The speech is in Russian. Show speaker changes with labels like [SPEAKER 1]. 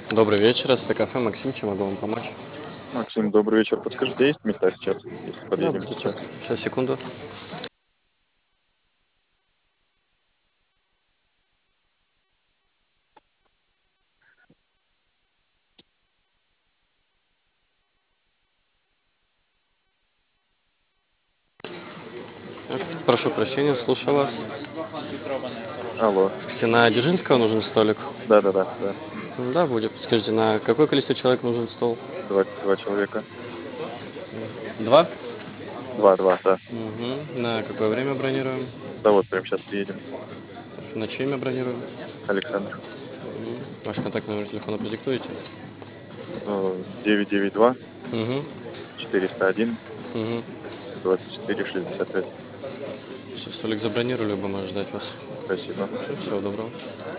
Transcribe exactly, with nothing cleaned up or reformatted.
[SPEAKER 1] Добрый вечер, это кафе Максим, чем могу вам помочь?
[SPEAKER 2] Максим, добрый вечер. Подскажите, есть места сейчас, если
[SPEAKER 1] Да,
[SPEAKER 2] подъедем
[SPEAKER 1] сейчас,
[SPEAKER 2] сейчас?
[SPEAKER 1] сейчас, секунду. Так, прошу прощения, слушаю вас.
[SPEAKER 2] Алло.
[SPEAKER 1] Скажите, на Дзержинского нужен столик?
[SPEAKER 2] Да-да-да, да.
[SPEAKER 1] М, Да, будет. Скажите, на какое количество человек нужен стол?
[SPEAKER 2] Два, два человека.
[SPEAKER 1] Два?
[SPEAKER 2] Два, два, да.
[SPEAKER 1] Мгм. На какое время бронируем?
[SPEAKER 2] Да вот, прямо сейчас приедем.
[SPEAKER 1] На чье имя бронируем?
[SPEAKER 2] Александр.
[SPEAKER 1] Мгм. Ваш контактный номер телефона продиктуете?
[SPEAKER 2] Ну, девять девять два
[SPEAKER 1] Угу.
[SPEAKER 2] четыреста один
[SPEAKER 1] Угу.
[SPEAKER 2] двадцать четыре шестьдесят пять.
[SPEAKER 1] Все, столик забронировали, оба можем ждать вас.
[SPEAKER 2] Спасибо.
[SPEAKER 1] Всё, всего доброго.